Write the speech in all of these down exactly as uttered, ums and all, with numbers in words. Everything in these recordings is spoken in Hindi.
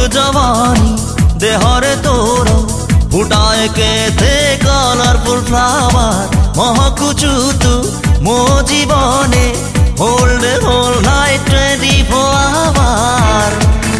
जवानी देहरे तोर फुटाए के थे कलरफुल फ्लावर महकुचु तू मो जीवने hold whole night twenty four hour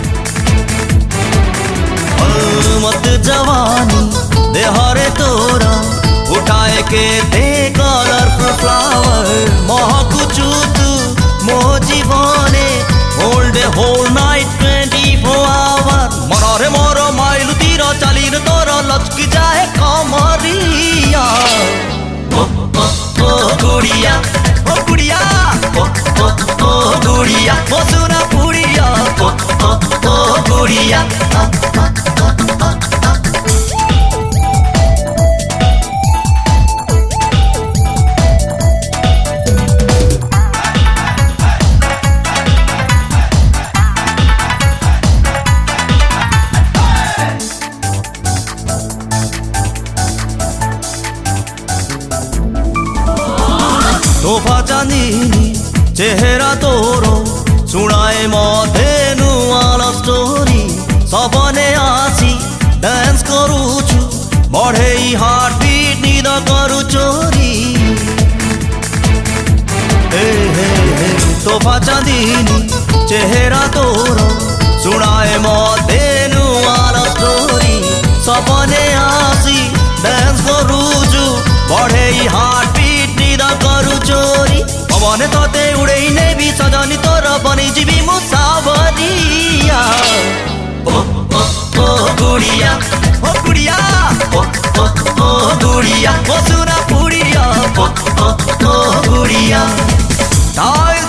मत जवानी देहरे तोर उठाए के थे कलरफुल फ्लावर महकुचु तू मो जीवने hold whole night twenty four hour मरे मोर माइलु तीर चालीन तोर लचकी जाए कमरिया ओ ओ ओ गुड़िया ओ गुड़िया ओ ओ ओ गुड़िया ओ सुना पुड़िया ओ ओ ओ गुड़िया तोहफा चांदीनी चेहरा तोरो सुनाए मते नुआ लव स्टोरी सपने आसी डांस करूछु बढ़े हार्ट बीट निद करू चोरी हे हे हे तोहफा चांदीनी चेहरा तोरो सुनाए मते नुआ लव स्टोरी सपने आसी डांस करूछु बढ़े हार्ट करू चोरी पवन तते उड़े नेबी सजनी तोर बनी जीवी मुसावरिया ओ ओ ओ गुड़िया ओ गुड़िया ओ ओ ओ गुड़िया ओ सुना पुड़िया ओ ओ ओ गुड़िया।